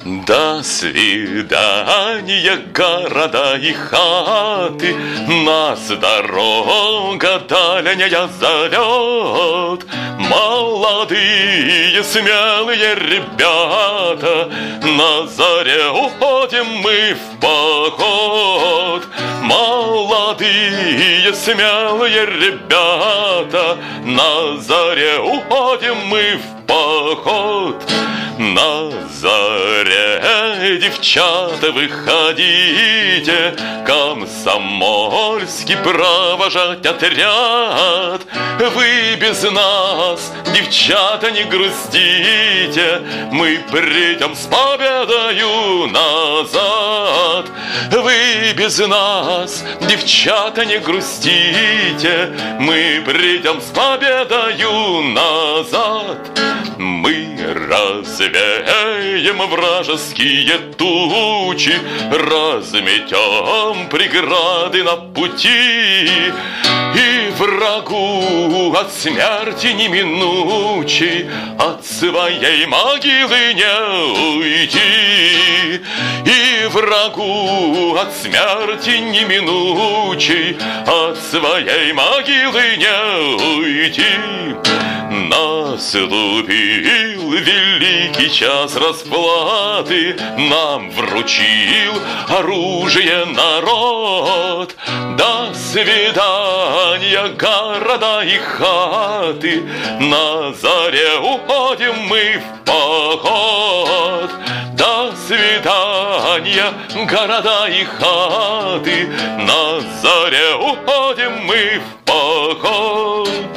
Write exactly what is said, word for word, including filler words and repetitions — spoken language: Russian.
До свидания, города и хаты, нас дорога дальняя зовет. Молодые смелые ребята, на заре уходим мы в поход. Молодые смелые ребята, на заре уходим мы в поход. На заре, девчата, выходите, комсомольский провожать отряд. Вы без нас, девчата, не грустите, мы придем с победою назад. Вы без нас, девчата, не грустите, мы придем с победою назад. Мы развеем вражеские тучи, разметем преграды на пути, и врагу от смерти неминучей от своей могилы не уйти. И врагу от смерти неминучей от своей могилы не уйти. Наступил великий час расплаты, нам вручил оружие народ. До свидания, города и хаты, на заре уходим мы в поход. До свидания, города и хаты, на заре уходим мы в поход.